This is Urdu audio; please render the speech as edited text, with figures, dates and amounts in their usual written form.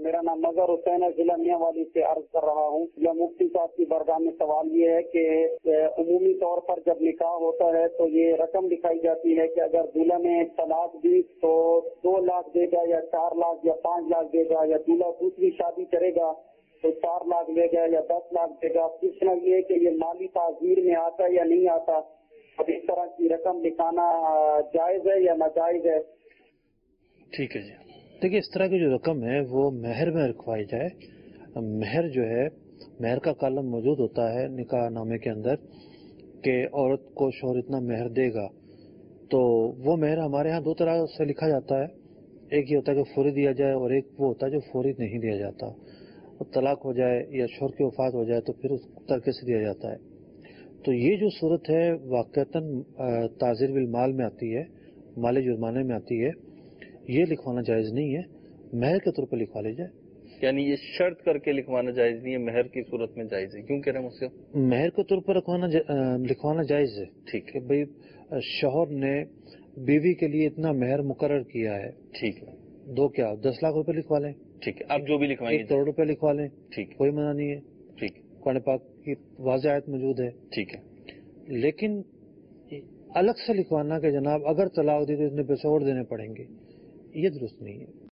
میرا نام مظہر حسین ہے، ضلع میاں والی سے عرض کر رہا ہوں۔ مفتی صاحب کی بارگاہ میں سوال یہ ہے کہ عمومی طور پر جب نکاح ہوتا ہے تو یہ رقم دکھائی جاتی ہے کہ اگر دولہا نے طلاق دی تو 2 لاکھ دے گا یا 4 لاکھ یا 5 لاکھ دے گا، یا دولہا دوسری شادی کرے گا تو 4 لاکھ لے گا یا 10 لاکھ دے گا۔ پوچھنا یہ ہے کہ یہ مالی تعزیر میں آتا ہے یا نہیں آتا، اب اس طرح کی رقم دکھانا جائز ہے یا ناجائز ہے؟ ٹھیک ہے جی، دیکھیے اس طرح کی جو رقم ہے وہ مہر میں رکھوائی جائے۔ مہر جو ہے، مہر کا کالم موجود ہوتا ہے نکاح نامے کے اندر کہ عورت کو شوہر اتنا مہر دے گا، تو وہ مہر ہمارے ہاں 2 طرح سے لکھا جاتا ہے۔ ایک یہ ہوتا ہے کہ فوری دیا جائے، اور ایک وہ ہوتا ہے جو فوری نہیں دیا جاتا، طلاق ہو جائے یا شوہر کی وفات ہو جائے تو پھر اس طریقے سے دیا جاتا ہے۔ تو یہ جو صورت ہے واقعتاً تعزیر بالمال میں آتی ہے، مالی جرمانے میں آتی ہے، یہ لکھوانا جائز نہیں ہے، مہر کے طور پر لکھوا لی جائے۔ یعنی یہ شرط کر کے لکھوانا جائز نہیں ہے، مہر کی صورت میں جائز ہے، کیوں کہہ رہے ہیں مجھ سے؟ مہر کے طور پر لکھوانا جائز ہے، ٹھیک کہ بھئی شوہر نے بیوی کے لیے اتنا مہر مقرر کیا ہے، ٹھیک ہے، 10 لاکھ روپے لکھوا لیں، ٹھیک ہے، آپ جو بھی لکھوائیں 1 کروڑ روپے لکھوا لیں، ٹھیک، کوئی منع نہیں ہے، ٹھیک، قرآن پاک کی واضح آیت موجود ہے۔ ٹھیک ہے، لیکن الگ سے لکھوانا کہ جناب اگر طلاق دی تو اتنے پیسے اور دینے پڑیں گے، یہ درست نہیں ہے۔